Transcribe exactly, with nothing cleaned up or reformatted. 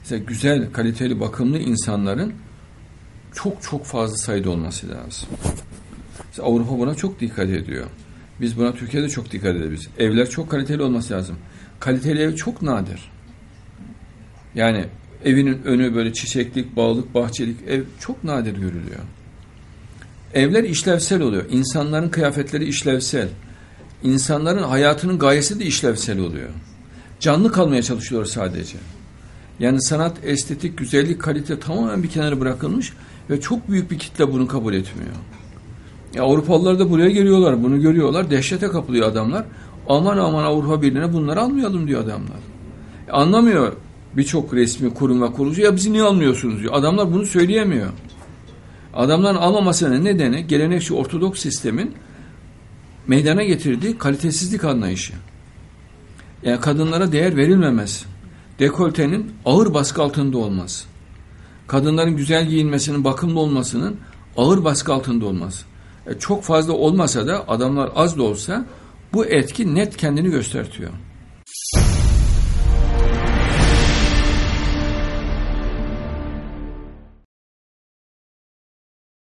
Mesela güzel, kaliteli, bakımlı insanların çok çok fazla sayıda olması lazım. Mesela Avrupa buna çok dikkat ediyor. Biz buna Türkiye'de çok dikkat ediyoruz. Evler çok kaliteli olması lazım. Kaliteli ev çok nadir. Yani evinin önü böyle çiçeklik, bağlık, bahçelik ev çok nadir görülüyor. Evler işlevsel oluyor. İnsanların kıyafetleri işlevsel. İnsanların hayatının gayesi de işlevsel oluyor. Canlı kalmaya çalışıyor sadece. Yani sanat, estetik, güzellik, kalite tamamen bir kenara bırakılmış ve çok büyük bir kitle bunu kabul etmiyor. Ya Avrupalılar da buraya geliyorlar, bunu görüyorlar, dehşete kapılıyor adamlar. Aman aman Avrupa Birliği'ne bunları almayalım diyor adamlar. E anlamıyor birçok resmi kurum ve kurulucu, ya bizi niye almıyorsunuz diyor. Adamlar bunu söyleyemiyor. Adamların almamasının nedeni gelenekçi Ortodoks sistemin meydana getirdiği kalitesizlik anlayışı. Yani kadınlara değer verilmemesi, dekoltenin ağır baskı altında olması, kadınların güzel giyinmesinin, bakımlı olmasının ağır baskı altında olması. E çok fazla olmasa da adamlar az da olsa bu etki net kendini göstertiyor.